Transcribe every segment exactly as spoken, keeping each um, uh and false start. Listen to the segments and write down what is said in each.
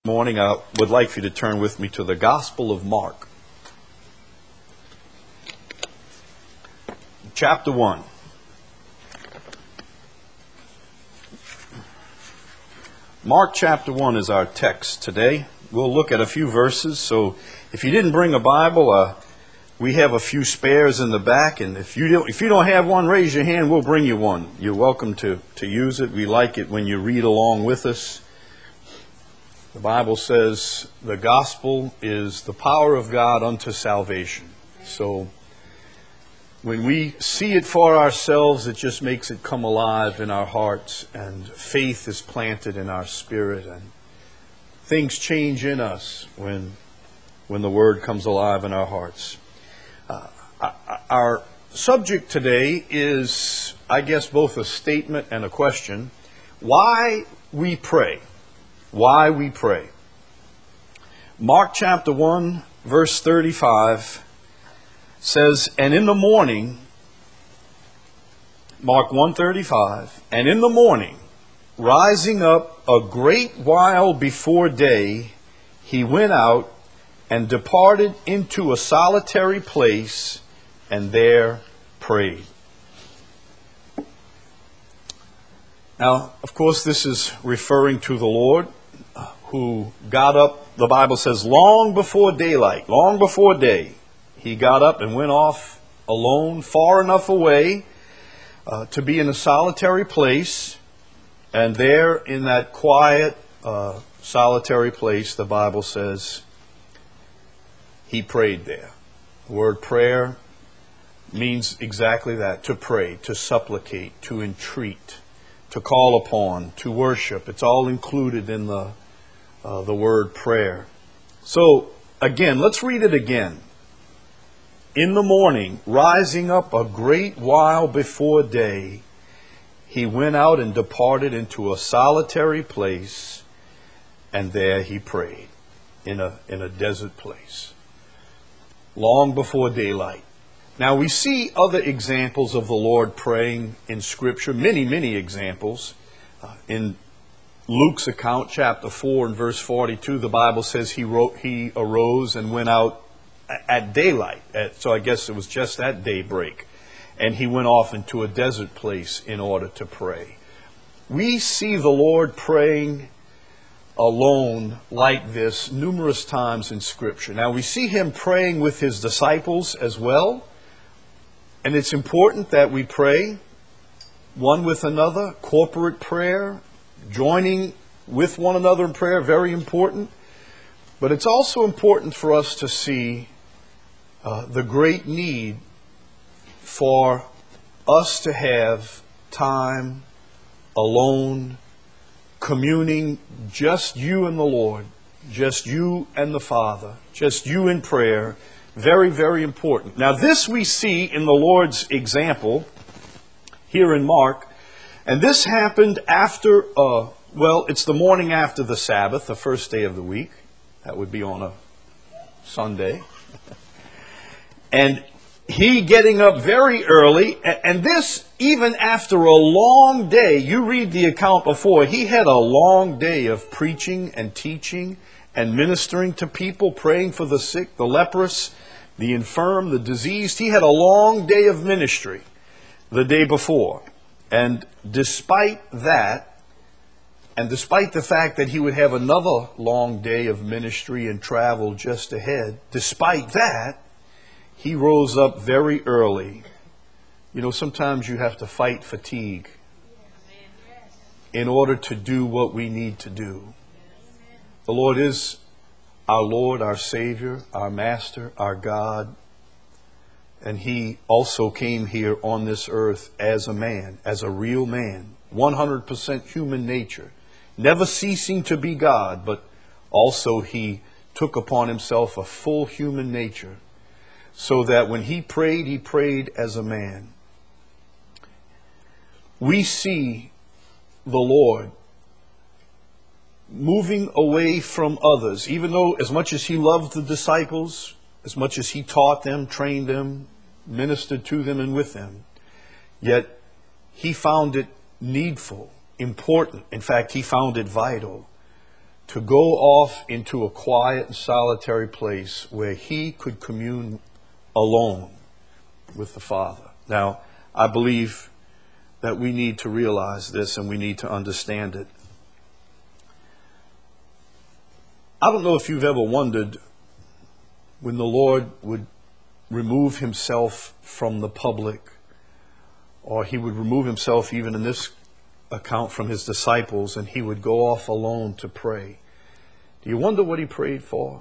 Morning, I would like for you to turn with me to the Gospel of Mark. Chapter one. Mark chapter one is our text today. We'll look at a few verses. So if you didn't bring a Bible, uh, we have a few spares in the back. And if you don't, if you don't have one, raise your hand. We'll bring you one. You're welcome to, to use it. We like it when you read along with us. The Bible says the gospel is the power of God unto salvation. So when we see it for ourselves, it just makes it come alive in our hearts, and faith is planted in our spirit, and things change in us when when the Word comes alive in our hearts. Uh, our subject today is, I guess, both a statement and a question. Why we pray. Why we pray. Mark chapter one, verse thirty-five says, and in the morning, Mark one thirty-five, and in the morning, rising up a great while before day, he went out and departed into a solitary place, and there prayed. Now, of course, this is referring to the Lord, who got up, the Bible says, long before daylight, long before day. He got up and went off alone, far enough away uh, to be in a solitary place. And there, in that quiet, uh, solitary place, the Bible says, he prayed there. The word prayer means exactly that, to pray, to supplicate, to entreat, to call upon, to worship. It's all included in the uh, the word prayer. So, again, let's read it again. In the morning, rising up a great while before day, he went out and departed into a solitary place, and there he prayed in a in a desert place, long before daylight. Now, we see other examples of the Lord praying in Scripture, many, many examples. Uh, in Luke's account, chapter four and verse forty-two, the Bible says he wrote, he arose and went out at daylight. At, so I guess it was just at daybreak. And he went off into a desert place in order to pray. We see the Lord praying alone like this numerous times in Scripture. Now, we see him praying with his disciples as well. And it's important that we pray one with another, corporate prayer, joining with one another in prayer, very important. But it's also important for us to see uh, the great need for us to have time alone, communing, just you and the Lord, just you and the Father, just you in prayer. Very, very important. Now, this we see in the Lord's example here in Mark. And this happened after, uh, well, it's the morning after the Sabbath, the first day of the week. That would be on a Sunday. And he getting up very early. And this, even after a long day, you read the account before, he had a long day of preaching and teaching and ministering to people, praying for the sick, the leprous, the infirm, the diseased. He had a long day of ministry the day before. And despite that, and despite the fact that he would have another long day of ministry and travel just ahead, despite that, he rose up very early. You know, sometimes you have to fight fatigue in order to do what we need to do. The Lord is our Lord, our Savior, our Master, our God. And he also came here on this earth as a man, as a real man, one hundred percent human nature, never ceasing to be God, but also he took upon himself a full human nature, so that when he prayed, he prayed as a man. We see the Lord moving away from others, even though as much as he loved the disciples, as much as he taught them, trained them, ministered to them and with them, yet he found it needful, important. In fact, he found it vital to go off into a quiet and solitary place where he could commune alone with the Father. Now, I believe that we need to realize this and we need to understand it. I don't know if you've ever wondered when the Lord would remove himself from the public, or he would remove himself, even in this account, from his disciples, and he would go off alone to pray. Do you wonder what he prayed for?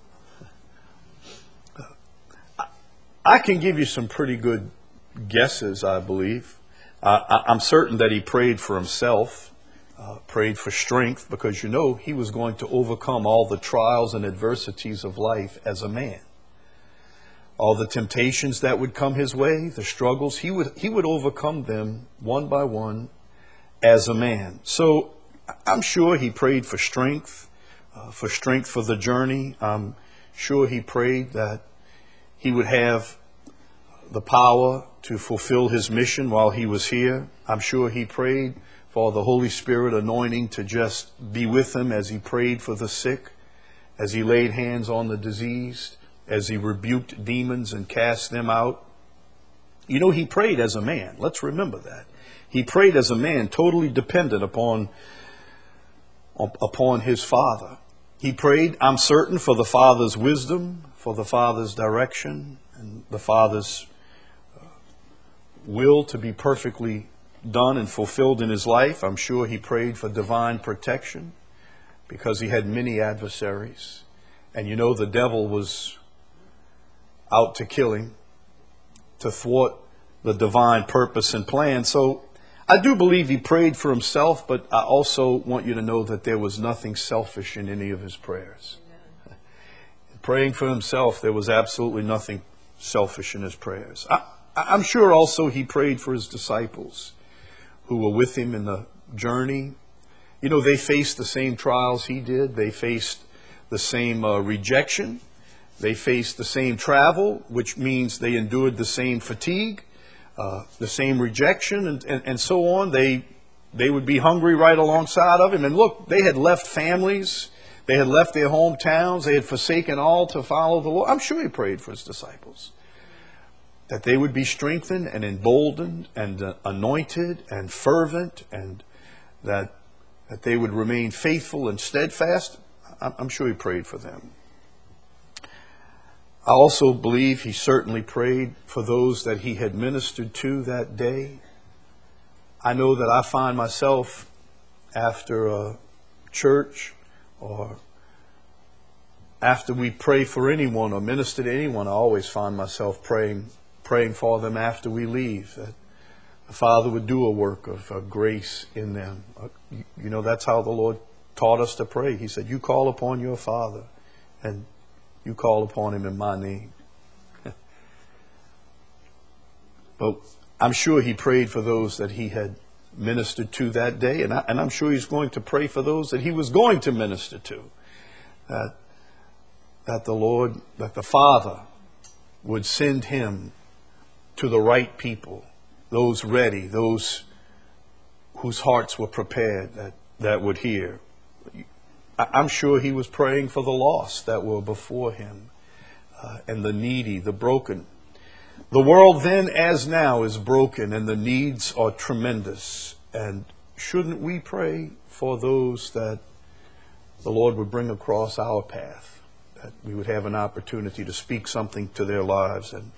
I can give you some pretty good guesses, I believe. Uh, I'm certain that he prayed for himself, uh, prayed for strength, because you know he was going to overcome all the trials and adversities of life as a man. All the temptations that would come his way, the struggles, he would he would overcome them one by one as a man. So I'm sure he prayed for strength, uh, for strength for the journey. I'm sure he prayed that he would have the power to fulfill his mission while he was here. I'm sure he prayed for the Holy Spirit anointing to just be with him as he prayed for the sick, as he laid hands on the diseased, as he rebuked demons and cast them out. You know, he prayed as a man. Let's remember that. He prayed as a man, totally dependent upon, upon his Father. He prayed, I'm certain, for the Father's wisdom, for the Father's direction, and the Father's will to be perfectly done and fulfilled in his life. I'm sure he prayed for divine protection because he had many adversaries. And you know, the devil was out to kill him, to thwart the divine purpose and plan. So I do believe he prayed for himself, but I also want you to know that there was nothing selfish in any of his prayers. Yeah. Praying for himself, there was absolutely nothing selfish in his prayers. I, I'm sure also he prayed for his disciples who were with him in the journey. You know, they faced the same trials he did. They faced the same uh, rejection. They faced the same travel, which means they endured the same fatigue, uh, the same rejection, and, and, and so on. They, they would be hungry right alongside of him. And look, they had left families. They had left their hometowns. They had forsaken all to follow the Lord. I'm sure he prayed for his disciples, that they would be strengthened and emboldened and uh, anointed and fervent, and that, that they would remain faithful and steadfast. I'm, I'm sure he prayed for them. I also believe he certainly prayed for those that he had ministered to that day. I know that I find myself after a church, or after we pray for anyone or minister to anyone, I always find myself praying praying for them after we leave, that the Father would do a work of uh, grace in them. Uh, you, you know, that's how the Lord taught us to pray. He said, you call upon your Father, and you call upon him in my name. But I'm sure he prayed for those that he had ministered to that day, and, I, and I'm sure he's going to pray for those that he was going to minister to, that, that the Lord, that the Father would send him to the right people, those ready, those whose hearts were prepared, that, that would hear. I'm sure he was praying for the lost that were before him, uh, and the needy, the broken. The world then, as now, is broken, and the needs are tremendous. And shouldn't we pray for those that the Lord would bring across our path, that we would have an opportunity to speak something to their lives? And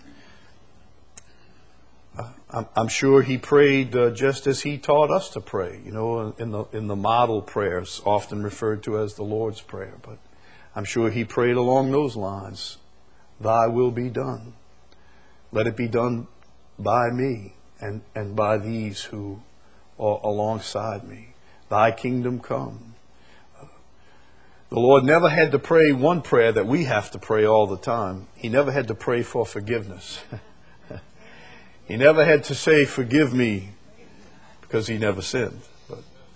I'm, I'm sure he prayed uh, just as he taught us to pray, you know, in the in the model prayers, often referred to as the Lord's Prayer. But I'm sure he prayed along those lines. Thy will be done. Let it be done by me and, and by these who are alongside me. Thy kingdom come. Uh, the Lord never had to pray one prayer that we have to pray all the time. He never had to pray for forgiveness. He never had to say, forgive me, because he never sinned. But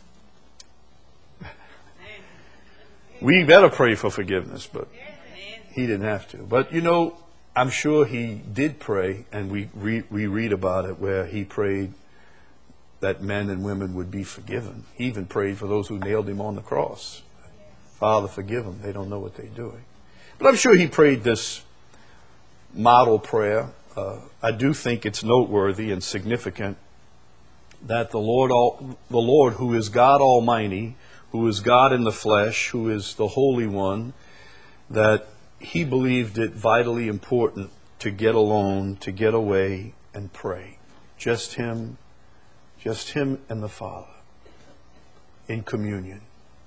we better pray for forgiveness, but he didn't have to. But, you know, I'm sure he did pray, and we, re- we read about it, where he prayed that men and women would be forgiven. He even prayed for those who nailed him on the cross. Father, forgive them. They don't know what they're doing. But I'm sure he prayed this model prayer. Uh, I do think it's noteworthy and significant that the Lord, all, the Lord, who is God Almighty, who is God in the flesh, who is the Holy One, that he believed it vitally important to get alone, to get away and pray. Just him, just him and the Father in communion.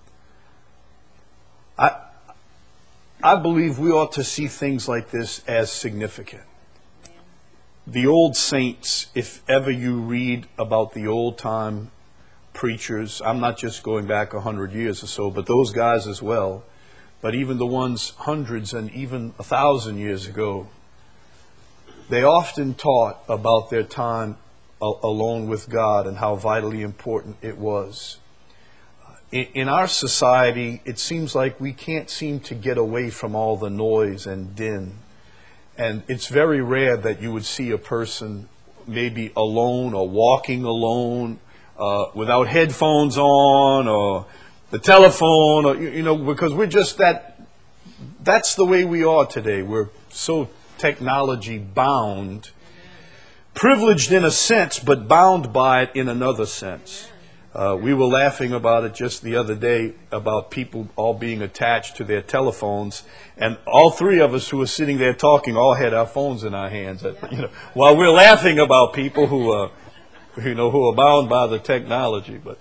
I, I believe we ought to see things like this as significant. The old saints, if ever you read about the old time preachers, I'm not just going back a hundred years or so, but those guys as well, but even the ones hundreds and even a thousand years ago, they often taught about their time alone with God and how vitally important it was. In our society, it seems like we can't seem to get away from all the noise and din. And it's very rare that you would see a person maybe alone or walking alone uh, without headphones on or the telephone, or, you know, because we're just that, that's the way we are today. We're so technology bound, privileged in a sense, but bound by it in another sense. Uh, we were laughing about it just the other day about people all being attached to their telephones, and all three of us who were sitting there talking all had our phones in our hands. You know, while we're laughing about people who, uh, you know, who are bound by the technology, but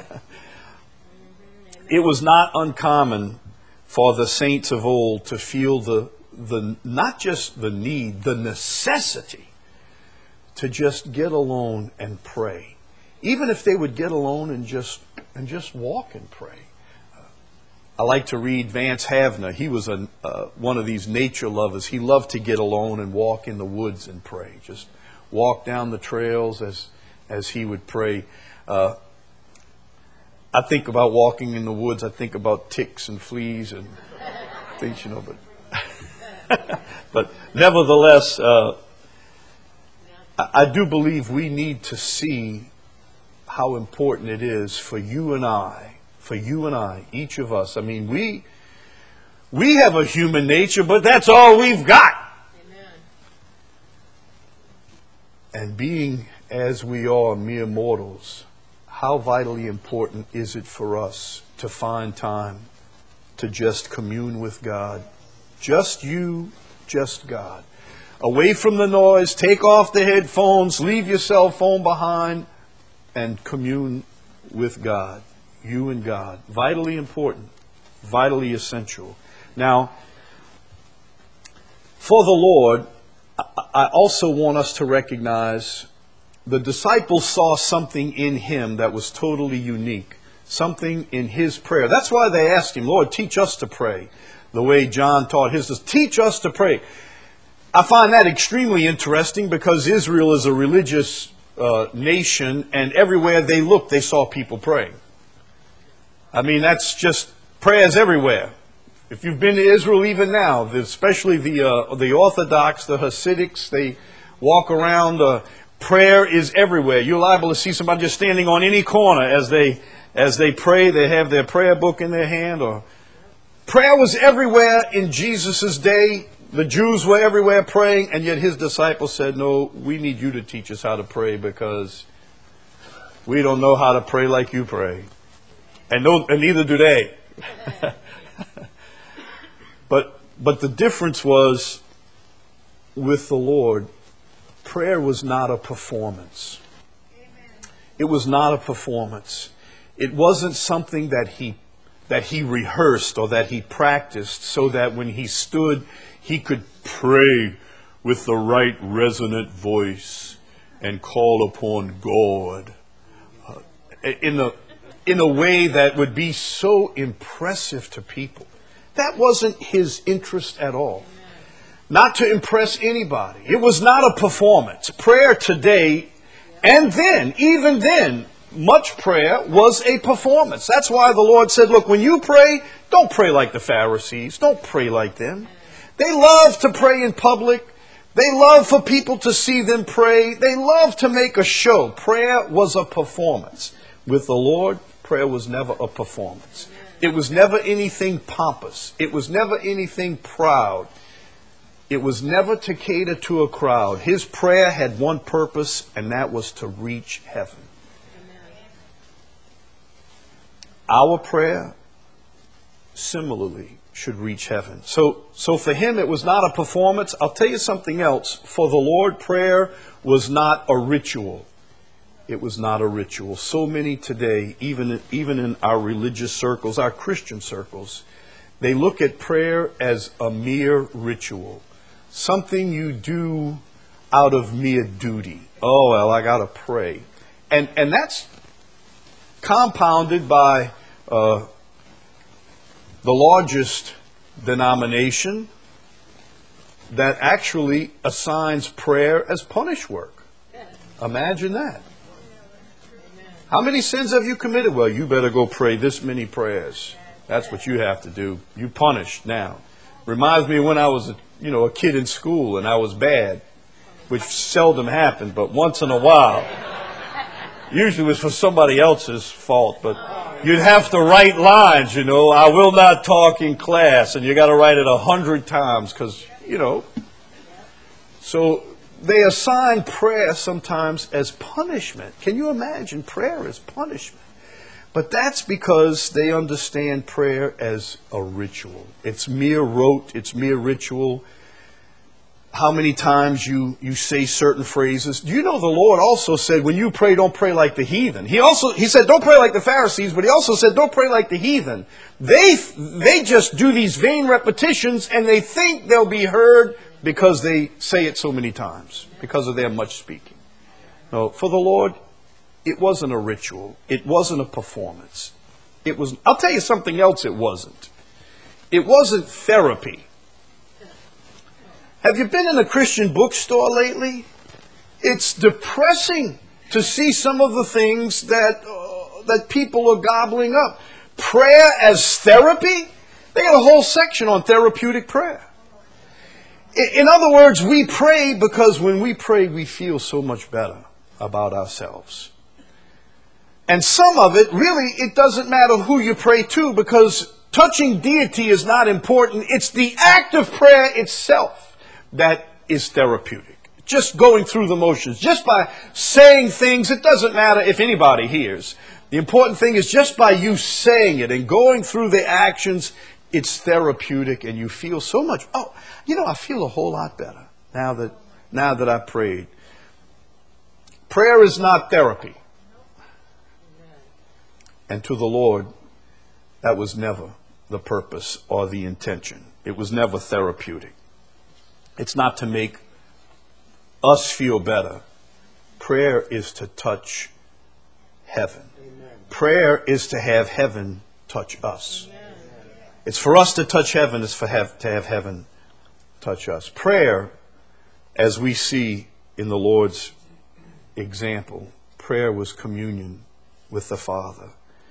it was not uncommon for the saints of old to feel the the not just the need, the necessity to just get alone and pray. Even if they would get alone and just and just walk and pray. Uh, I like to read Vance Havner. He was a, uh, one of these nature lovers. He loved to get alone and walk in the woods and pray. Just walk down the trails as as he would pray. Uh, I think about walking in the woods. I think about ticks and fleas and things, you know. But but nevertheless, uh, I, I do believe we need to see how important it is for you and I, for you and I, each of us. I mean, we we have a human nature, but that's all we've got. Amen. And being as we are mere mortals, how vitally important is it for us to find time to just commune with God? Just you, just God. Away from the noise, take off the headphones, leave your cell phone behind, and commune with God, you and God. Vitally important, vitally essential. Now, for the Lord, I also want us to recognize the disciples saw something in him that was totally unique, something in his prayer. That's why they asked him, Lord, teach us to pray, the way John taught his. Teach us to pray. I find that extremely interesting because Israel is a religious Uh, nation, and everywhere they looked, they saw people praying. I mean, that's just prayers everywhere. If you've been to Israel even now, especially the uh, the Orthodox, the Hasidics, they walk around. Uh, prayer is everywhere. You're liable to see somebody just standing on any corner as they as they pray. They have their prayer book in their hand. Or prayer was everywhere in Jesus' day. The Jews were everywhere praying, and yet his disciples said, no, we need you to teach us how to pray because we don't know how to pray like you pray. And, no, and neither do they. but but the difference was with the Lord, prayer was not a performance. It was not a performance. It wasn't something that he that he rehearsed or that he practiced so that when he stood, he could pray with the right resonant voice and call upon God uh, in a in a way that would be so impressive to people. That wasn't his interest at all. Not to impress anybody. It was not a performance. Prayer today, and then, even then, much prayer was a performance. That's why the Lord said, look, when you pray, don't pray like the Pharisees. Don't pray like them. They love to pray in public. They love for people to see them pray. They love to make a show. Prayer was a performance. With the Lord, prayer was never a performance. It was never anything pompous. It was never anything proud. It was never to cater to a crowd. His prayer had one purpose, and that was to reach heaven. Our prayer, similarly, should reach heaven. So, so for him, it was not a performance. I'll tell you something else. For the Lord, prayer was not a ritual. It was not a ritual. So many today, even, even in our religious circles, our Christian circles, they look at prayer as a mere ritual. Something you do out of mere duty. Oh, well, I got to pray. And, and that's compounded by uh, the largest denomination that actually assigns prayer as punish work. Imagine that. How many sins have you committed? Well, you better go pray this many prayers. That's what you have to do. You punished now. Reminds me of when I was a, you know, a kid in school and I was bad, which seldom happened, but once in a while. Usually it was for somebody else's fault, but you'd have to write lines, you know, I will not talk in class, and you got to write it a hundred times because, you know. So they assign prayer sometimes as punishment. Can you imagine prayer as punishment? But that's because they understand prayer as a ritual. It's mere rote. It's mere ritual. How many times you, you say certain phrases. Do you know the Lord also said, when you pray, don't pray like the heathen. He also, he said, don't pray like the Pharisees, but he also said, don't pray like the heathen. They, they just do these vain repetitions and they think they'll be heard because they say it so many times, because of their much speaking. No, for the Lord, it wasn't a ritual. It wasn't a performance. It was, I'll tell you something else it wasn't. It wasn't therapy. Have you been in a Christian bookstore lately? It's depressing to see some of the things that uh, that people are gobbling up. Prayer as therapy? They got a whole section on therapeutic prayer. In, in other words, we pray because when we pray, we feel so much better about ourselves. And some of it, really, it doesn't matter who you pray to, because touching deity is not important. It's the act of prayer itself that is therapeutic. Just going through the motions, just by saying things, it doesn't matter if anybody hears. The important thing is just by you saying it and going through the actions, it's therapeutic and you feel so much, oh, you know, I feel a whole lot better now that, now that I prayed. Prayer is not therapy. And to the Lord, that was never the purpose or the intention. It was never therapeutic. It's not to make us feel better. Prayer is to touch heaven. Amen. Prayer is to have heaven touch us. Amen. It's for us to touch heaven. It's for have, to have heaven touch us. Prayer, as we see in the Lord's example, prayer was communion with the Father.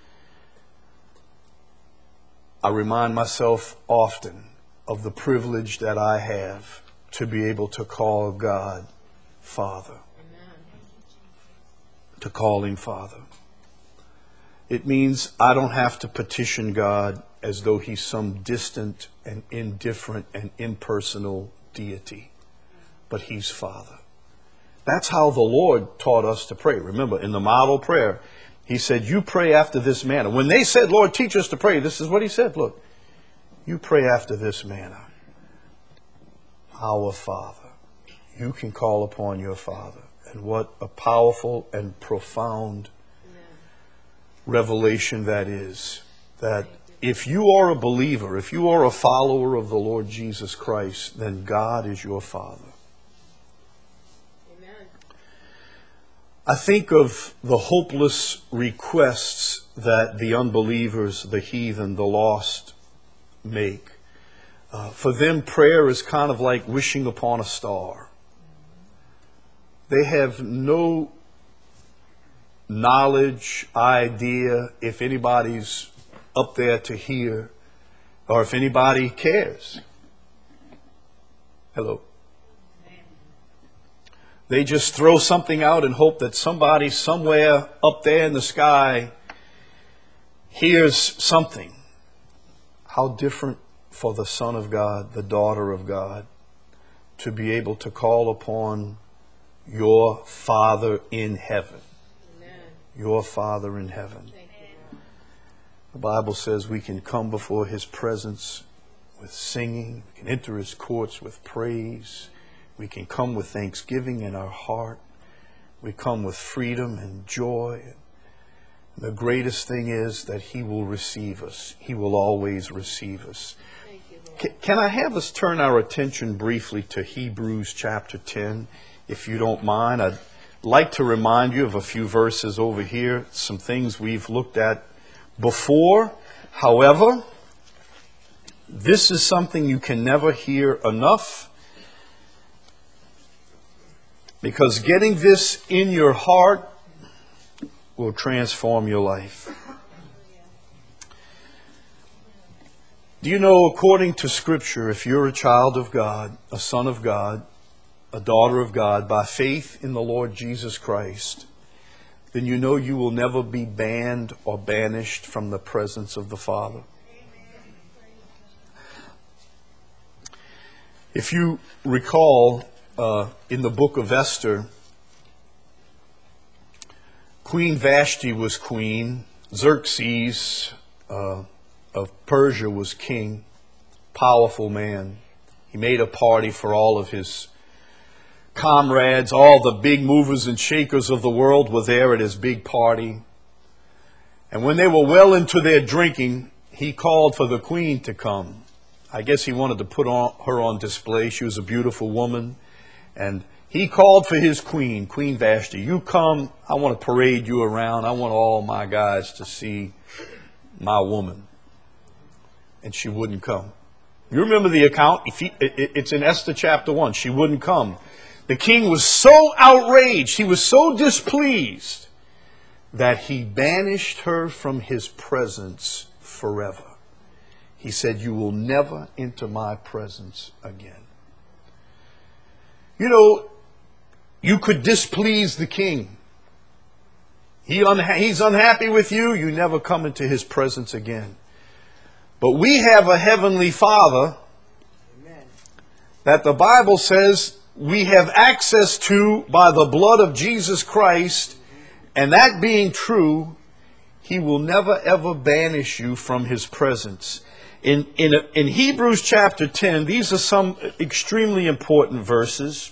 I remind myself often of the privilege that I have to be able to call God Father. Amen. To call him Father. It means I don't have to petition God as though he's some distant and indifferent and impersonal deity. But he's Father. That's how the Lord taught us to pray. Remember, in the model prayer, he said, you pray after this manner. When they said, Lord, teach us to pray, this is what he said. Look, you pray after this manner. Our Father. You can call upon your Father. And what a powerful and profound revelation that is. That if you are a believer, if you are a follower of the Lord Jesus Christ, then God is your Father. Amen. I think of the hopeless requests that the unbelievers, the heathen, the lost make. Uh, for them, prayer is kind of like wishing upon a star. They have no knowledge, idea if anybody's up there to hear or if anybody cares. Hello. They just throw something out and hope that somebody somewhere up there in the sky hears something. How different for the Son of God, the daughter of God, to be able to call upon your Father in heaven. Amen. Your Father in heaven. The Bible says we can come before His presence with singing. We can enter His courts with praise. We can come with thanksgiving in our heart. We come with freedom and joy. The greatest thing is that He will receive us. He will always receive us. Thank you, Lord. Can, can I have us turn our attention briefly to Hebrews chapter ten? If you don't mind, I'd like to remind you of a few verses over here, some things we've looked at before. However, this is something you can never hear enough, because getting this in your heart will transform your life. Do you know, according to Scripture, if you're a child of God, a son of God, a daughter of God, by faith in the Lord Jesus Christ, then you know you will never be banned or banished from the presence of the Father. If you recall, uh, in the book of Esther, Queen Vashti was queen. Xerxes uh, of Persia was king. Powerful man. He made a party for all of his comrades. All the big movers and shakers of the world were there at his big party. And when they were well into their drinking, he called for the queen to come. I guess he wanted to put on, her on display. She was a beautiful woman. And he called for his queen, Queen Vashti. You come, I want to parade you around. I want all my guys to see my woman. And she wouldn't come. You remember the account? It's in Esther chapter one. She wouldn't come. The king was so outraged, he was so displeased, that he banished her from his presence forever. He said, you will never enter my presence again. You know, you could displease the king. He unha- he's unhappy with you, you never come into his presence again. But we have a heavenly Father that the Bible says we have access to by the blood of Jesus Christ, and that being true, He will never ever banish you from His presence. In, in, in Hebrews chapter ten, these are some extremely important verses.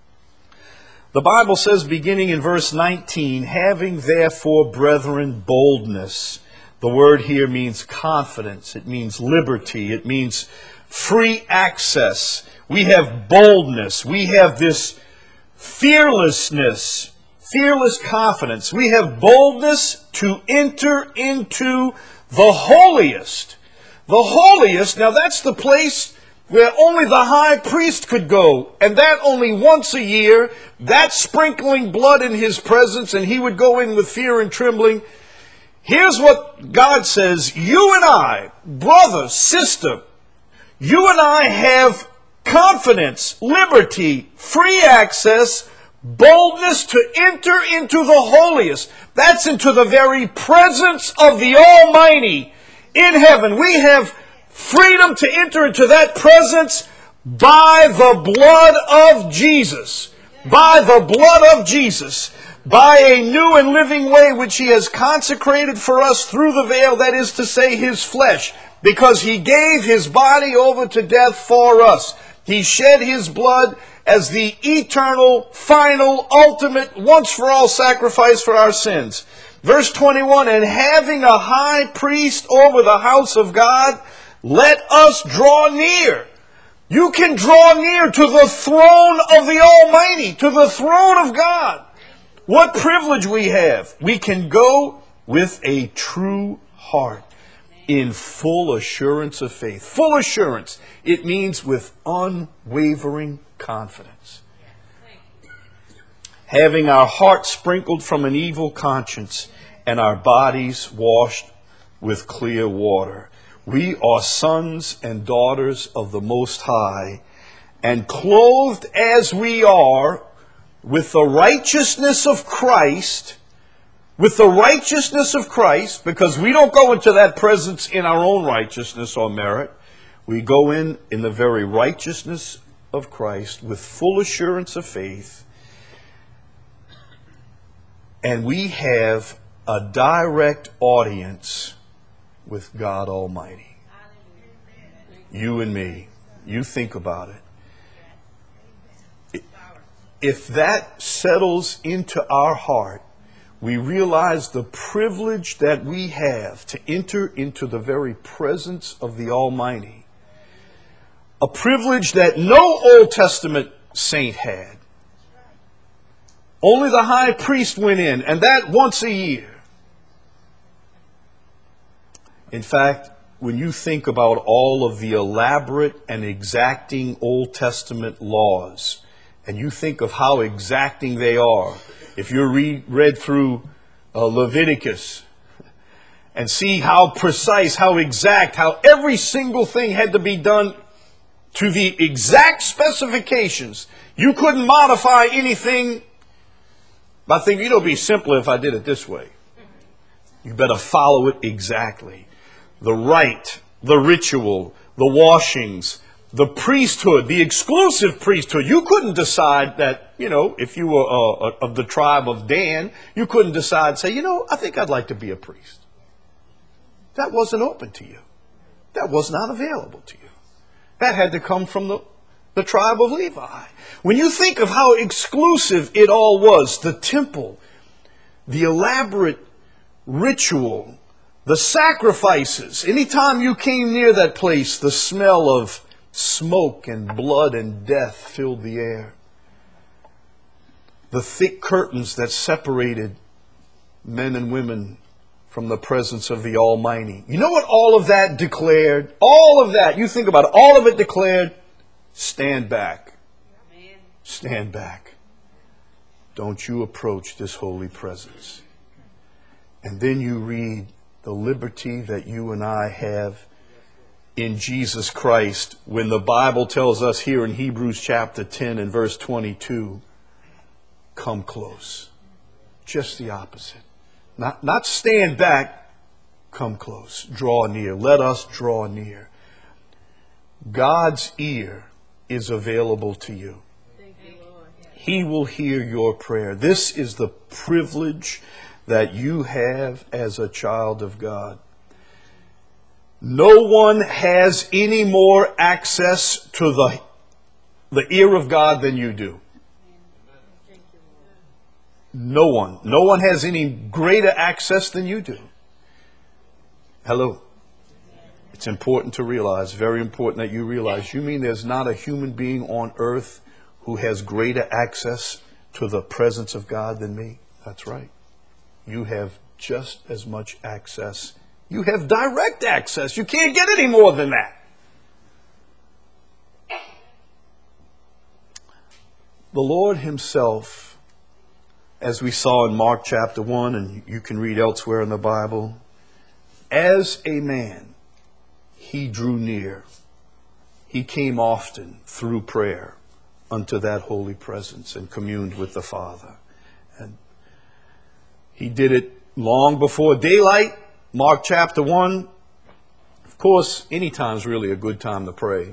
The Bible says, beginning in verse nineteen, having therefore, brethren, boldness. The word here means confidence. It means liberty. It means free access. We have boldness. We have this fearlessness, fearless confidence. We have boldness to enter into the holiest. The holiest, now that's the place where only the high priest could go, and that only once a year, that sprinkling blood in his presence, and he would go in with fear and trembling. Here's what God says, you and I, brother, sister, you and I have confidence, liberty, free access, boldness to enter into the holiest. That's into the very presence of the Almighty in heaven. We have freedom to enter into that presence by the blood of Jesus. By the blood of Jesus. By a new and living way which He has consecrated for us through the veil, that is to say, His flesh. Because He gave His body over to death for us. He shed His blood as the eternal, final, ultimate, once-for-all sacrifice for our sins. Verse twenty-one, and having a high priest over the house of God, let us draw near. You can draw near to the throne of the Almighty, to the throne of God. What privilege we have. We can go with a true heart in full assurance of faith. Full assurance. It means with unwavering confidence. Having our hearts sprinkled from an evil conscience and our bodies washed with clear water. We are sons and daughters of the Most High, and clothed as we are with the righteousness of Christ, with the righteousness of Christ, because we don't go into that presence in our own righteousness or merit. We go in in the very righteousness of Christ with full assurance of faith. And we have a direct audience with God Almighty. You and me. You think about it. If that settles into our heart, we realize the privilege that we have to enter into the very presence of the Almighty. A privilege that no Old Testament saint had. Only the high priest went in, and that once a year. In fact, when you think about all of the elaborate and exacting Old Testament laws, and you think of how exacting they are, if you read, read through uh, Leviticus and see how precise, how exact, how every single thing had to be done to the exact specifications. You couldn't modify anything by thinking, it'll be simpler if I did it this way. You better follow it exactly. The rite, the ritual, the washings, the priesthood, the exclusive priesthood. You couldn't decide that, you know, if you were uh, of the tribe of Dan, you couldn't decide, say, you know, I think I'd like to be a priest. That wasn't open to you. That was not available to you. That had to come from the, the tribe of Levi. When you think of how exclusive it all was, the temple, the elaborate ritual, the sacrifices, anytime you came near that place, the smell of smoke and blood and death filled the air. The thick curtains that separated men and women from the presence of the Almighty. You know what all of that declared? All of that, you think about it, all of it declared, stand back. Stand back. Don't you approach this holy presence. And then you read the liberty that you and I have in Jesus Christ, when the Bible tells us here in Hebrews chapter ten and verse twenty-two, come close. Just the opposite. Not, not stand back, come close. Draw near. Let us draw near. God's ear is available to you. He will hear your prayer. This is the privilege that you have as a child of God. No one has any more access to the, the ear of God than you do. No one. No one has any greater access than you do. Hello. It's important to realize, very important that you realize, you mean there's not a human being on earth who has greater access to the presence of God than me? That's right. You have just as much access. You have direct access. You can't get any more than that. The Lord himself, as we saw in Mark chapter one, and you can read elsewhere in the Bible, as a man, he drew near. He came often through prayer unto that holy presence and communed with the Father. And he did it long before daylight. Mark chapter one. Of course, any time is really a good time to pray.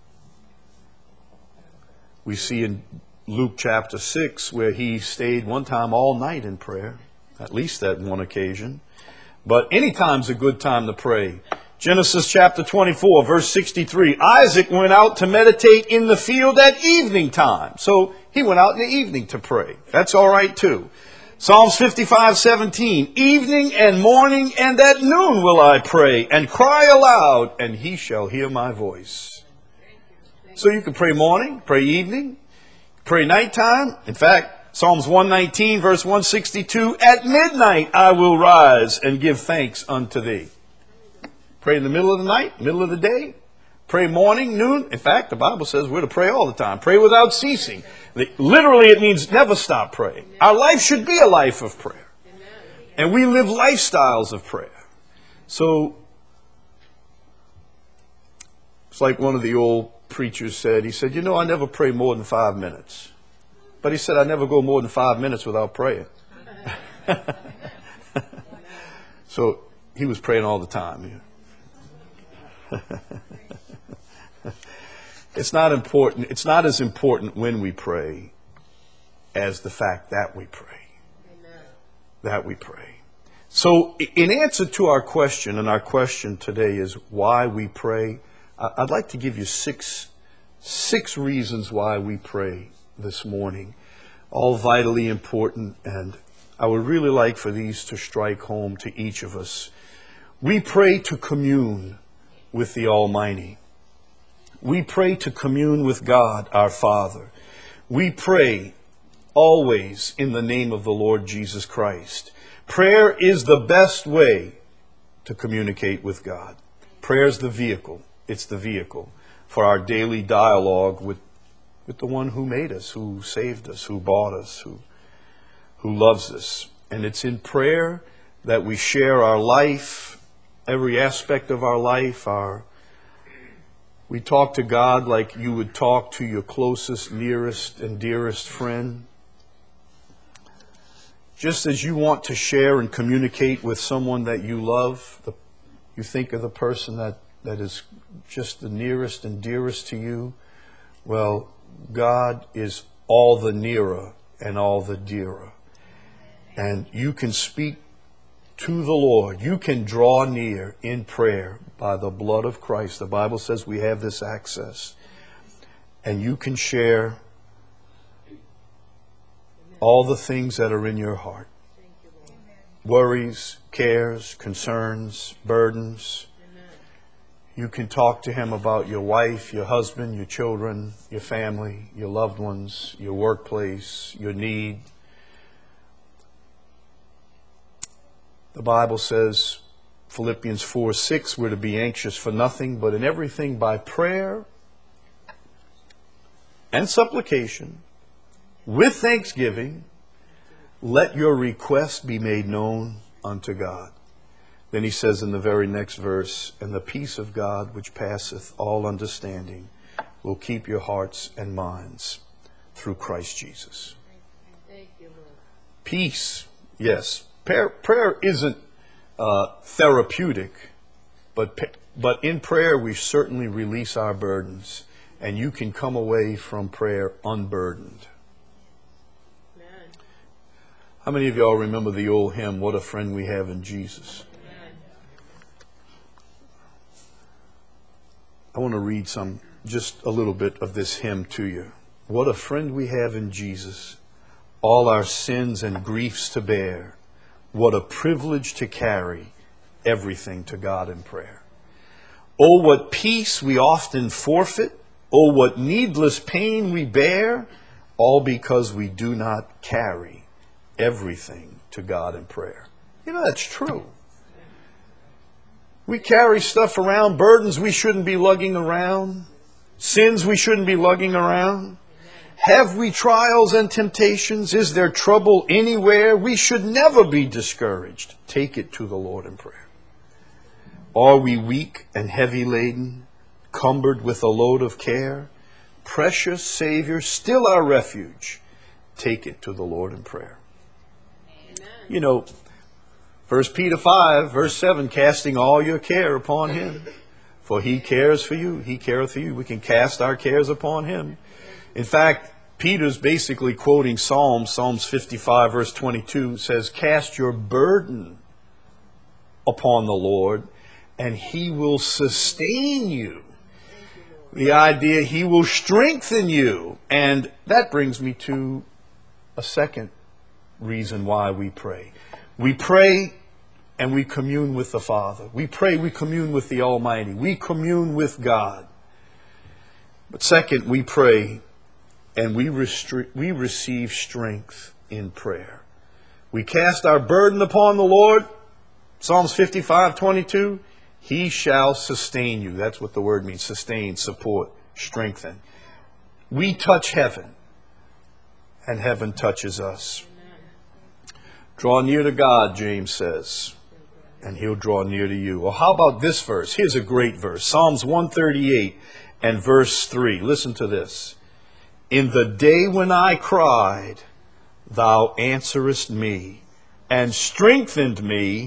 We see in Luke chapter six where he stayed one time all night in prayer, at least that one occasion. But any time's a good time to pray. Genesis chapter twenty-four, verse sixty-three. Isaac went out to meditate in the field at evening time. So he went out in the evening to pray. That's all right too. Psalms fifty-five, seventeen. Evening and morning and at noon will I pray and cry aloud, and he shall hear my voice. So you can pray morning, pray evening, pray nighttime. In fact, Psalms one nineteen, verse one sixty-two. At midnight I will rise and give thanks unto thee. Pray in the middle of the night, middle of the day. Pray morning, noon. In fact, the Bible says we're to pray all the time. Pray without ceasing. Literally, it means never stop praying. Our life should be a life of prayer. And we live lifestyles of prayer. So, it's like one of the old preachers said. He said, you know, I never pray more than five minutes. But he said, I never go more than five minutes without praying. So he was praying all the time. It's not important. It's not as important when we pray as the fact that we pray. Amen. That we pray. So in answer to our question, and our question today is why we pray, I'd like to give you six, six reasons why we pray this morning. All vitally important, and I would really like for these to strike home to each of us. We pray to commune with the Almighty. We pray to commune with God, our Father. We pray always in the name of the Lord Jesus Christ. Prayer is the best way to communicate with God. Prayer is the vehicle. It's the vehicle for our daily dialogue with, with the one who made us, who saved us, who bought us, who, who loves us. And it's in prayer that we share our life, every aspect of our life. Our We talk to God like you would talk to your closest, nearest, and dearest friend. Just as you want to share and communicate with someone that you love, the, you think of the person that, that is just the nearest and dearest to you. Well, God is all the nearer and all the dearer. And you can speak to the Lord. You can draw near in prayer by the blood of Christ. The Bible says we have this access. And you can share all the things that are in your heart. Worries, cares, concerns, burdens. You can talk to Him about your wife, your husband, your children, your family, your loved ones, your workplace, your need. The Bible says, Philippians four six, we're to be anxious for nothing, but in everything by prayer and supplication, with thanksgiving, let your requests be made known unto God. Then he says in the very next verse, and the peace of God, which passeth all understanding, will keep your hearts and minds through Christ Jesus. Thank you, Lord. Peace, yes. Prayer, prayer isn't uh, therapeutic, but but in prayer we certainly release our burdens, and you can come away from prayer unburdened. Amen. How many of y'all remember the old hymn, "What a Friend We Have in Jesus"? Amen. I want to read some, just a little bit of this hymn to you. What a friend we have in Jesus, all our sins and griefs to bear. What a privilege to carry everything to God in prayer. Oh, what peace we often forfeit. Oh, what needless pain we bear. All because we do not carry everything to God in prayer. You know, that's true. We carry stuff around, burdens we shouldn't be lugging around, sins we shouldn't be lugging around. Have we trials and temptations? Is there trouble anywhere? We should never be discouraged. Take it to the Lord in prayer. Are we weak and heavy laden, cumbered with a load of care? Precious Savior, still our refuge. Take it to the Lord in prayer. Amen. You know, First Peter five, verse seven, casting all your care upon Him, for He cares for you. He careth for you. We can cast our cares upon Him. In fact, Peter's basically quoting Psalms. Psalms fifty-five, verse twenty-two says, cast your burden upon the Lord, and He will sustain you. The idea, He will strengthen you. And that brings me to a second reason why we pray. We pray and we commune with the Father. We pray, we commune with the Almighty. We commune with God. But second, we pray and we, restri- we receive strength in prayer. We cast our burden upon the Lord. Psalms fifty-five, twenty-two. He shall sustain you. That's what the word means. Sustain, support, strengthen. We touch heaven, and heaven touches us. Draw near to God, James says, and He'll draw near to you. Well, how about this verse? Here's a great verse. Psalms one thirty-eight and verse three. Listen to this. In the day when I cried, Thou answerest me, and strengthened me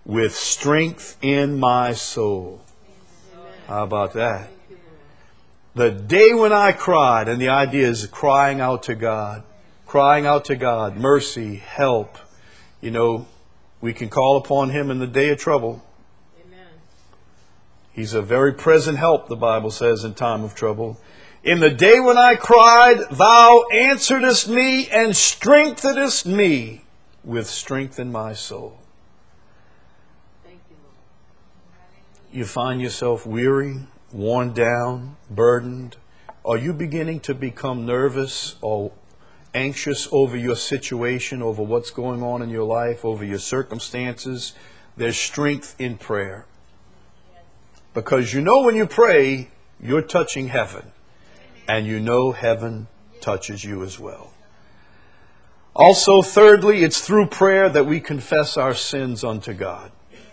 with strength in my soul. How about that? The day when I cried, and the idea is crying out to God, crying out to God, mercy, help. You know, we can call upon Him in the day of trouble. Amen. He's a very present help, the Bible says, in time of trouble. In the day when I cried, thou answeredest me and strengthenedest me with strength in my soul. Thank you, Lord. You find yourself weary, worn down, burdened? Are you beginning to become nervous or anxious over your situation, over what's going on in your life, over your circumstances? There's strength in prayer. Because you know when you pray, you're touching heaven. And you know heaven touches you as well. Also, thirdly, it's through prayer that we confess our sins unto God.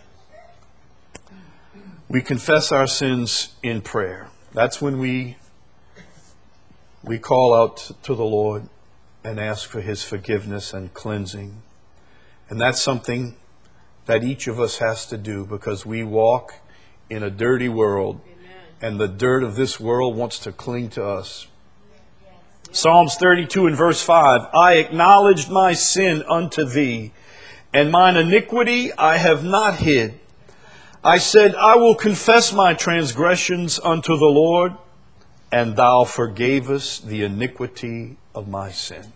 We confess our sins in prayer. That's when we we call out to the Lord and ask for His forgiveness and cleansing. And that's something that each of us has to do, because we walk in a dirty world. Amen. And the dirt of this world wants to cling to us. Psalms thirty-two and verse five, I acknowledged my sin unto Thee, and mine iniquity I have not hid. I said, I will confess my transgressions unto the Lord, and Thou forgavest the iniquity of my sin.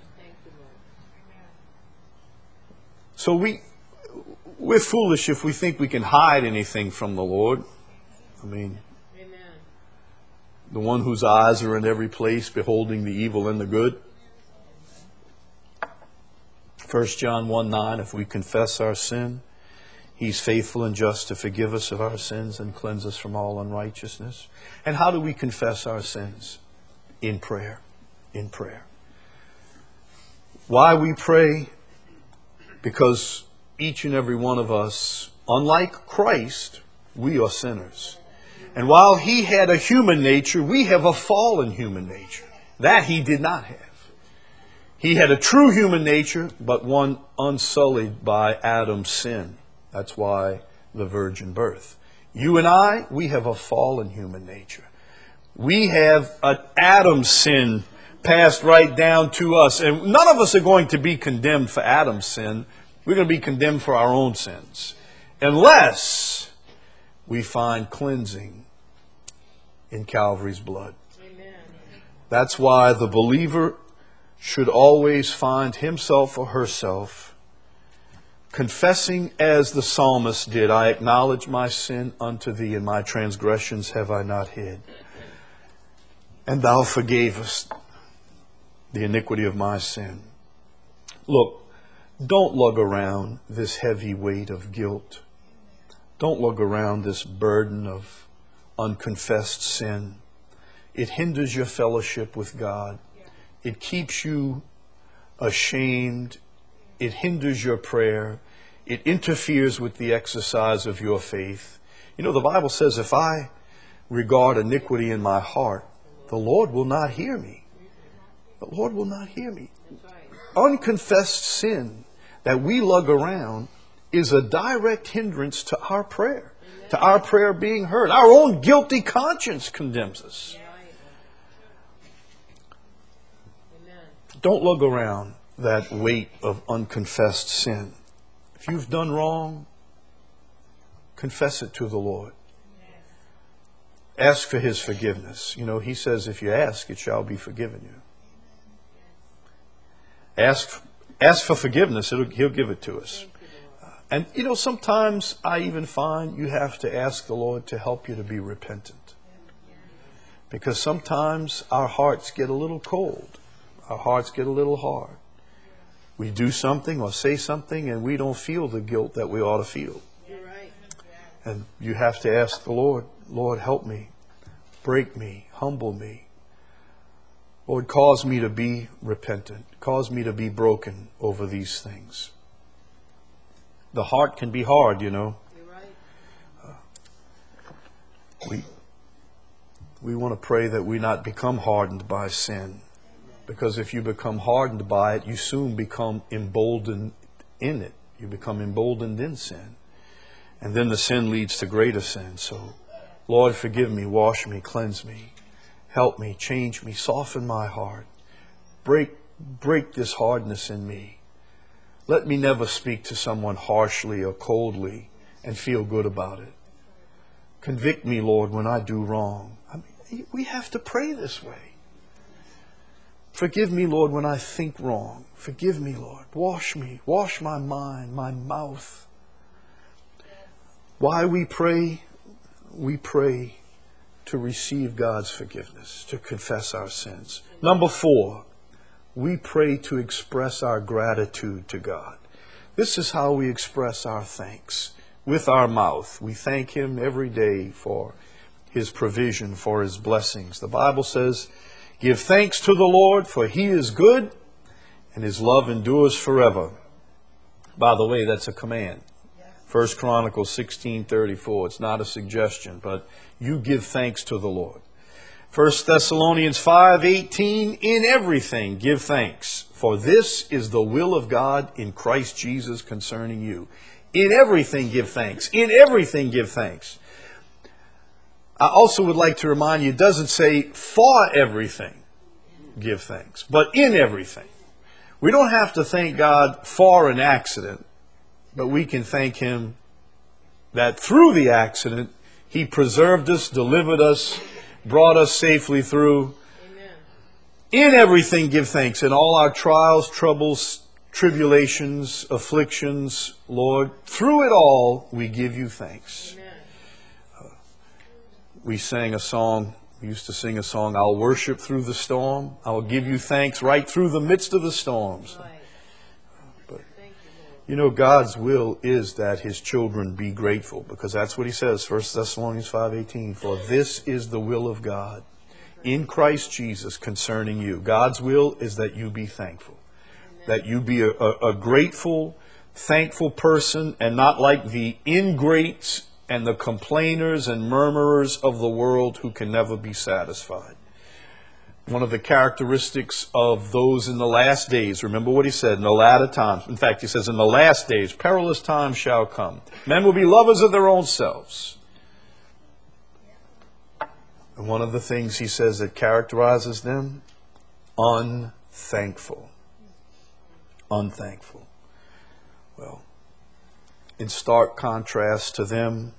So we, we're foolish if we think we can hide anything from the Lord. I mean, Amen. The one whose eyes are in every place, beholding the evil and the good. First John one nine, if we confess our sin, He's faithful and just to forgive us of our sins and cleanse us from all unrighteousness. And how do we confess our sins? In prayer. In prayer. Why we pray? Because each and every one of us, unlike Christ, we are sinners. And while He had a human nature, we have a fallen human nature. That He did not have. He had a true human nature, but one unsullied by Adam's sin. That's why the virgin birth. You and I, we have a fallen human nature. We have an Adam's sin passed right down to us. And none of us are going to be condemned for Adam's sin. We're going to be condemned for our own sins. Unless we find cleansing in Calvary's blood. Amen. That's why the believer should always find himself or herself confessing as the psalmist did, I acknowledge my sin unto Thee, and my transgressions have I not hid. And Thou forgavest the iniquity of my sin. Look, don't lug around this heavy weight of guilt. Don't lug around this burden of unconfessed sin. It hinders your fellowship with God. It keeps you ashamed. It hinders your prayer. It interferes with the exercise of your faith. You know, the Bible says, if I regard iniquity in my heart, the Lord will not hear me. The Lord will not hear me. Unconfessed sin that we lug around is a direct hindrance to our prayer, to our prayer being heard. Our own guilty conscience condemns us. Don't lug around that weight of unconfessed sin. If you've done wrong, confess it to the Lord. Ask for His forgiveness. You know, He says, if you ask, it shall be forgiven you. Ask, ask for forgiveness. It'll, He'll give it to us. And, you know, sometimes I even find you have to ask the Lord to help you to be repentant. Because sometimes our hearts get a little cold. Our hearts get a little hard. We do something or say something and we don't feel the guilt that we ought to feel. You're right. And you have to ask the Lord, Lord, help me, break me, humble me. Lord, cause me to be repentant. Cause me to be broken over these things. The heart can be hard, you know. You're right. Uh, we, we want to pray that we not become hardened by sin. Because if you become hardened by it, you soon become emboldened in it. You become emboldened in sin. And then the sin leads to greater sin. So, Lord, forgive me, wash me, cleanse me, help me, change me, soften my heart. Break, break this hardness in me. Let me never speak to someone harshly or coldly and feel good about it. Convict me, Lord, when I do wrong. I mean, we have to pray this way. Forgive me, Lord, when I think wrong. Forgive me, Lord. Wash me. Wash my mind, my mouth. Why we pray? We pray to receive God's forgiveness, to confess our sins. Number four, we pray to express our gratitude to God. This is how we express our thanks. With our mouth, we thank Him every day for His provision, for His blessings. The Bible says, give thanks to the Lord, for He is good, and His love endures forever. By the way, that's a command. First Chronicles sixteen thirty-four. It's not a suggestion, but you give thanks to the Lord. First Thessalonians five eighteen. In everything give thanks, for this is the will of God in Christ Jesus concerning you. In everything give thanks. In everything give thanks. I also would like to remind you, it doesn't say for everything give thanks, but in everything. We don't have to thank God for an accident, but we can thank Him that through the accident, He preserved us, delivered us, brought us safely through. Amen. In everything give thanks. In all our trials, troubles, tribulations, afflictions, Lord, through it all, we give you thanks. Uh, we sang a song, we used to sing a song, I'll worship through the storm. I'll give you thanks right through the midst of the storms. Right. But, you know, God's will is that His children be grateful, because that's what He says, First Thessalonians five eighteen, for this is the will of God in Christ Jesus concerning you. God's will is that you be thankful. That you be a, a, a grateful, thankful person, and not like the ingrates and the complainers and murmurers of the world who can never be satisfied. One of the characteristics of those in the last days, remember what He said, in the latter times. In fact, He says, in the last days, perilous times shall come. Men will be lovers of their own selves. And one of the things He says that characterizes them, unthankful. Unthankful. Well, in stark contrast to them,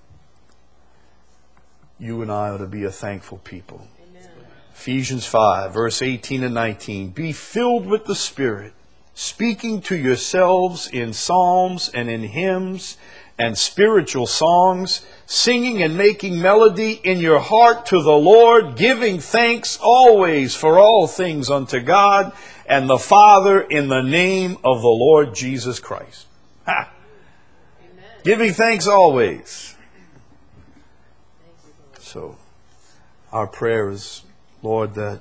you and I ought to be a thankful people. Amen. Ephesians five, verse eighteen and nineteen. Be filled with the Spirit, speaking to yourselves in psalms and in hymns and spiritual songs, singing and making melody in your heart to the Lord, giving thanks always for all things unto God and the Father in the name of the Lord Jesus Christ. Ha! Amen. Giving thanks always. So, our prayer is, Lord, that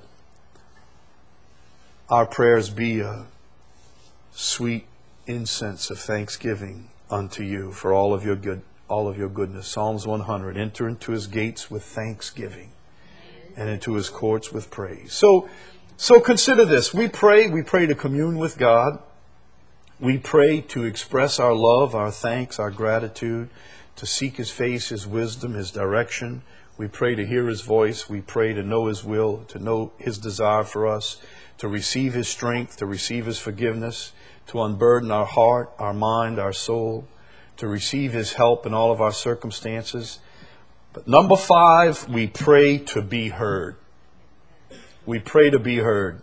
our prayers be a sweet incense of thanksgiving unto you for all of your good, all of your goodness. Psalms one hundred, enter into His gates with thanksgiving and into His courts with praise. So, So consider this. We pray, we pray to commune with God. We pray to express our love, our thanks, our gratitude, to seek His face, His wisdom, His direction. We pray to hear His voice. We pray to know His will, to know His desire for us, to receive His strength, to receive His forgiveness, to unburden our heart, our mind, our soul, to receive His help in all of our circumstances. But number five, we pray to be heard. We pray to be heard.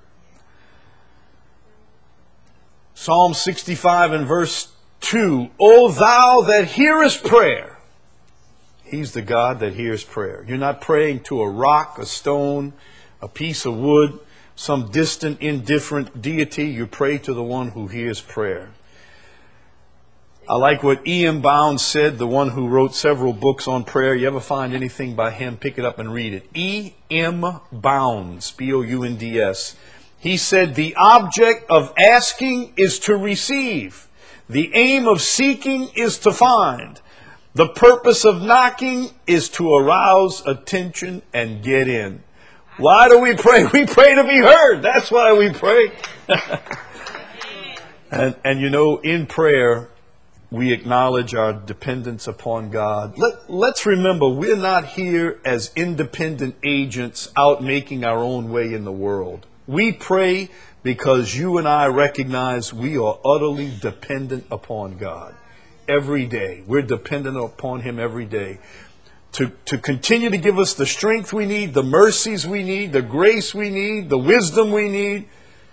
Psalm sixty-five and verse two. O thou that hearest prayer. He's the God that hears prayer. You're not praying to a rock, a stone, a piece of wood, some distant, indifferent deity. You pray to the one who hears prayer. I like what E M Bounds said, the one who wrote several books on prayer. You ever find anything by him, pick it up and read it. E M Bounds, B O U N D S. He said, the object of asking is to receive. The aim of seeking is to find. The purpose of knocking is to arouse attention and get in. Why do we pray? We pray to be heard. That's why we pray. and, and you know, in prayer, we acknowledge our dependence upon God. Let, let's remember, we're not here as independent agents out making our own way in the world. We pray because you and I recognize we are utterly dependent upon God every day. We're dependent upon Him every day to, to continue to give us the strength we need, the mercies we need, the grace we need, the wisdom we need.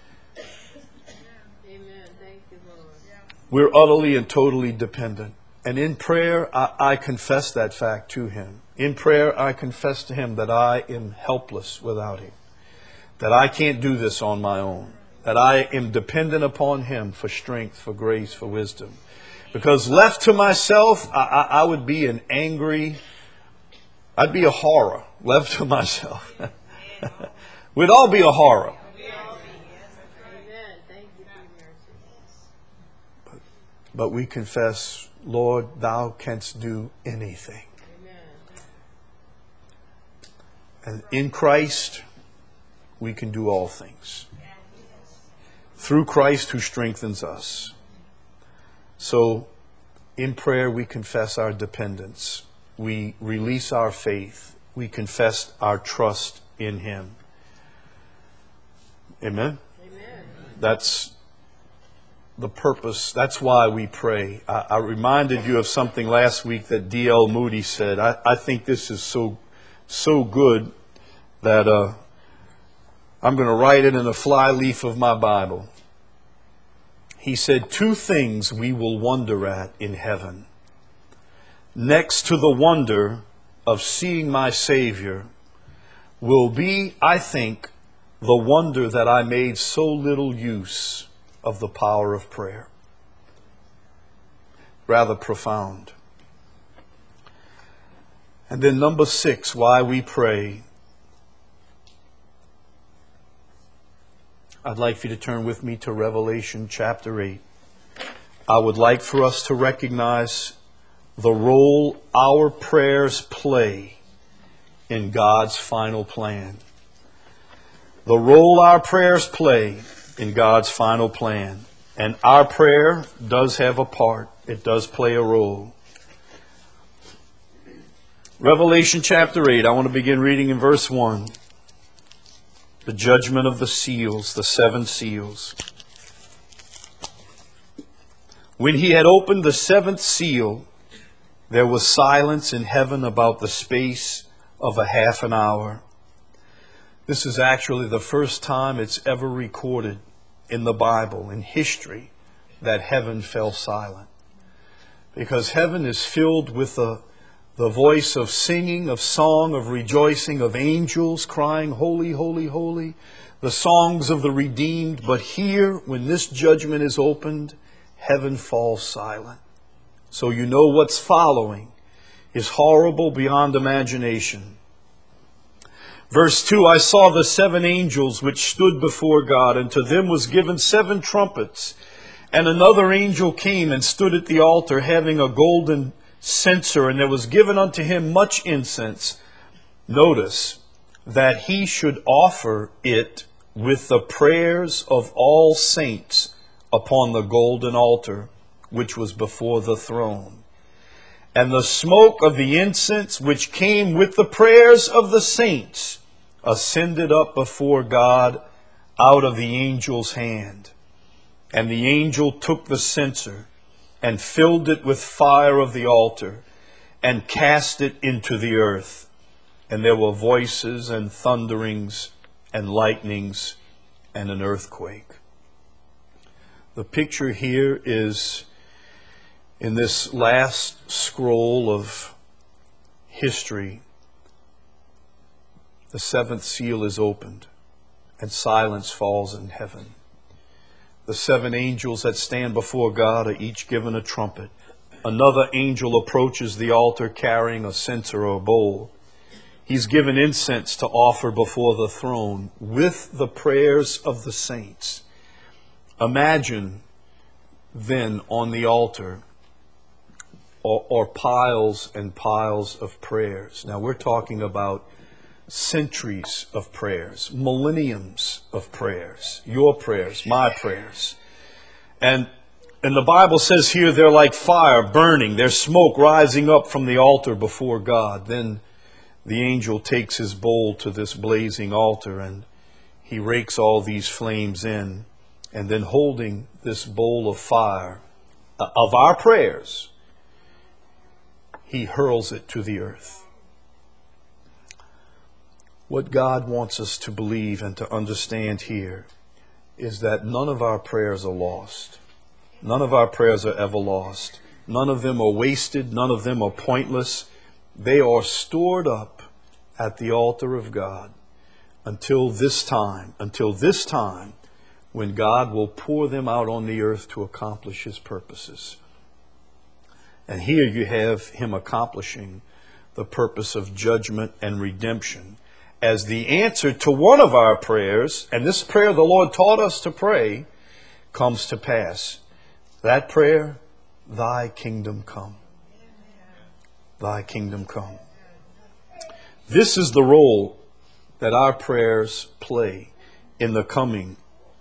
Amen. Thank you, Lord. We're utterly and totally dependent. And in prayer, I, I confess that fact to Him. In prayer, I confess to Him that I am helpless without Him, that I can't do this on my own, that I am dependent upon Him for strength, for grace, for wisdom. Because left to myself, I, I, I would be an angry, I'd be a horror, left to myself. We'd all be a horror. But, but we confess, Lord, Thou canst do anything. And in Christ, we can do all things. Through Christ who strengthens us. So, in prayer, we confess our dependence. We release our faith. We confess our trust in Him. Amen? Amen. That's the purpose. That's why we pray. I, I reminded you of something last week that D L Moody said. I, I think this is so, so good that uh, I'm going to write it in a flyleaf of my Bible. He said, two things we will wonder at in heaven. Next to the wonder of seeing my Savior will be, I think, the wonder that I made so little use of the power of prayer. Rather profound. And then number six, why we pray. I'd like for you to turn with me to Revelation chapter eight. I would like for us to recognize the role our prayers play in God's final plan. The role our prayers play in God's final plan. And our prayer does have a part. It does play a role. Revelation chapter eight, I want to begin reading in verse one. The judgment of the seals, the seven seals. When He had opened the seventh seal, there was silence in heaven about the space of a half an hour. This is actually the first time it's ever recorded in the Bible, in history, that heaven fell silent. Because heaven is filled with the, the voice of singing, of song, of rejoicing, of angels crying, holy, holy, holy, the songs of the redeemed. But here, when this judgment is opened, heaven falls silent. So you know what's following is horrible beyond imagination. Verse two, I saw the seven angels which stood before God, and to them was given seven trumpets. And another angel came and stood at the altar, having a golden censer, and there was given unto him much incense. Notice that he should offer it with the prayers of all saints upon the golden altar, which was before the throne. And the smoke of the incense which came with the prayers of the saints ascended up before God out of the angel's hand. And the angel took the censer and filled it with fire of the altar and cast it into the earth. And there were voices and thunderings and lightnings and an earthquake. The picture here is in this last scroll of history. The seventh seal is opened and silence falls in heaven. The seven angels that stand before God are each given a trumpet. Another angel approaches the altar carrying a censer or a bowl. He's given incense to offer before the throne with the prayers of the saints. Imagine then on the altar or, or piles and piles of prayers. Now we're talking about centuries of prayers, millenniums of prayers, your prayers, my prayers. And And the Bible says here they're like fire burning. There's smoke rising up from the altar before God. Then the angel takes his bowl to this blazing altar and he rakes all these flames in. And then holding this bowl of fire, uh, of our prayers, he hurls it to the earth. What God wants us to believe and to understand here is that none of our prayers are lost. None of our prayers are ever lost. None of them are wasted. None of them are pointless. They are stored up at the altar of God until this time, until this time when God will pour them out on the earth to accomplish his purposes. And here you have him accomplishing the purpose of judgment and redemption as the answer to one of our prayers, and this prayer the Lord taught us to pray, comes to pass. That prayer, thy kingdom come. Thy kingdom come. This is the role that our prayers play in the coming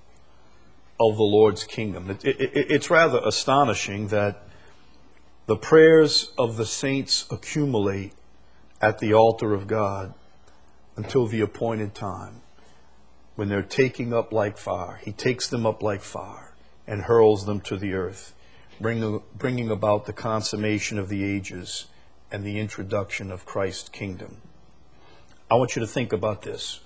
of the Lord's kingdom. It, it, it, it's rather astonishing that the prayers of the saints accumulate at the altar of God until the appointed time when they're taking up like fire. He takes them up like fire and hurls them to the earth, bringing, bringing about the consummation of the ages and the introduction of Christ's kingdom. I want you to think about this.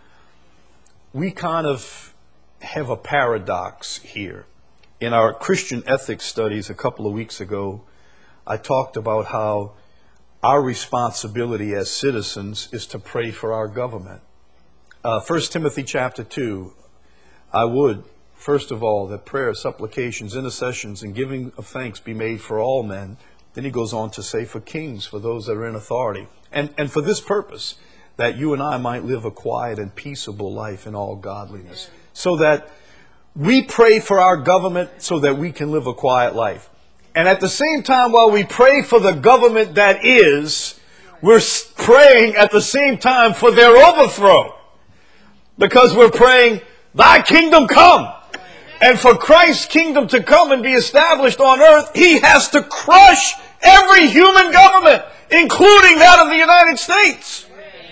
We kind of have a paradox here. In our Christian ethics studies a couple of weeks ago, I talked about how our responsibility as citizens is to pray for our government. Uh, First Timothy chapter two, I would, first of all, that prayer, supplications, intercessions, and giving of thanks be made for all men. Then he goes on to say for kings, for those that are in authority. And, and for this purpose, that you and I might live a quiet and peaceable life in all godliness. So that we pray for our government so that we can live a quiet life. And at the same time, while we pray for the government that is, we're praying at the same time for their overthrow. Because we're praying, thy kingdom come. And for Christ's kingdom to come and be established on earth, he has to crush every human government, including that of the United States.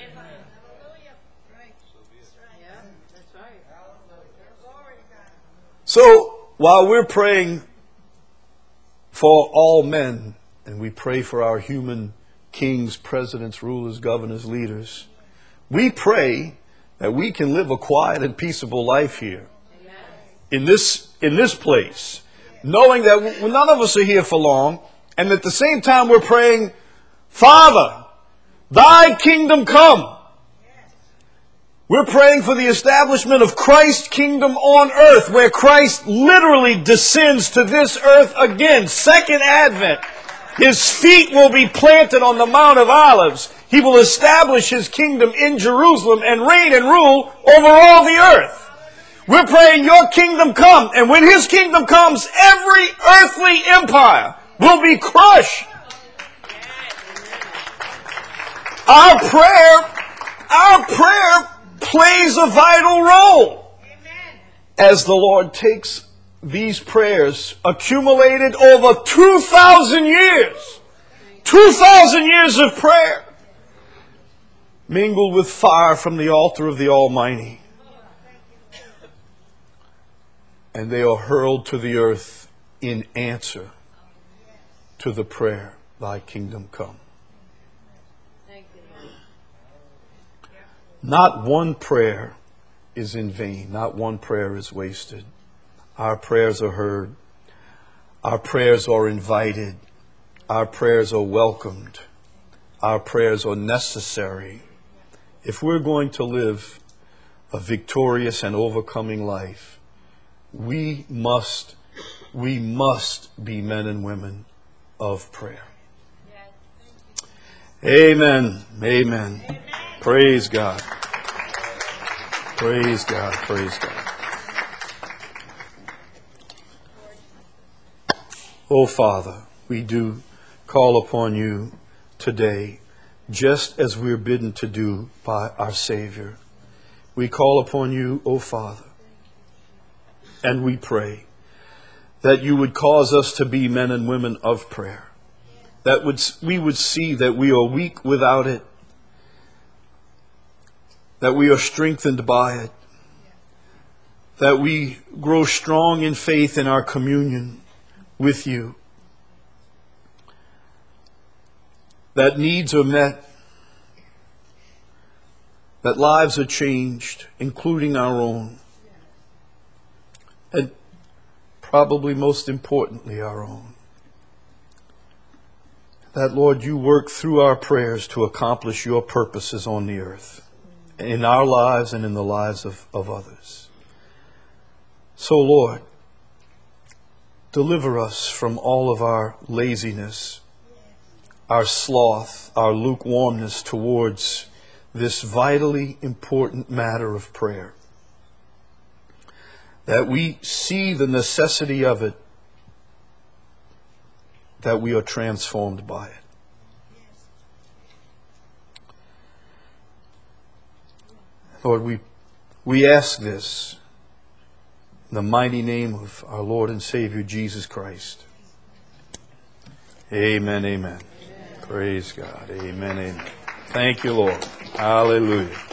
So, while we're praying for all men, and we pray for our human kings, presidents, rulers, governors, leaders, we pray that we can live a quiet and peaceable life here in this, in this place, knowing that none of us are here for long, and at the same time we're praying, Father, thy kingdom come. We're praying for the establishment of Christ's kingdom on earth, where Christ literally descends to this earth again. Second advent. His feet will be planted on the Mount of Olives. He will establish his kingdom in Jerusalem and reign and rule over all the earth. We're praying your kingdom come. And when his kingdom comes, every earthly empire will be crushed. Our prayer, our prayer plays a vital role as the Lord takes these prayers accumulated over two thousand years, two thousand years of prayer, mingled with fire from the altar of the Almighty. And they are hurled to the earth in answer to the prayer, thy kingdom come. Not one prayer is in vain. Not one prayer is wasted. Our prayers are heard. Our prayers are invited. Our prayers are welcomed. Our prayers are necessary. If we're going to live a victorious and overcoming life, we must, we must be men and women of prayer. Amen. Amen. Amen. Praise God. Praise God. Praise God. Oh, Father, we do call upon you today, just as we're bidden to do by our Savior. We call upon you, oh Father, and we pray that you would cause us to be men and women of prayer. That would, we would see that we are weak without it, that we are strengthened by it, that we grow strong in faith in our communion with you, that needs are met, that lives are changed, including our own, and probably most importantly our own. That, Lord, you work through our prayers to accomplish your purposes on the earth, in our lives and in the lives of, of others. So, Lord, deliver us from all of our laziness, our sloth, our lukewarmness towards this vitally important matter of prayer. That we see the necessity of it, that we are transformed by it. Lord, we, we ask this in the mighty name of our Lord and Savior, Jesus Christ. Amen, amen. Amen. Praise God. Amen, amen. Thank you, Lord. Hallelujah.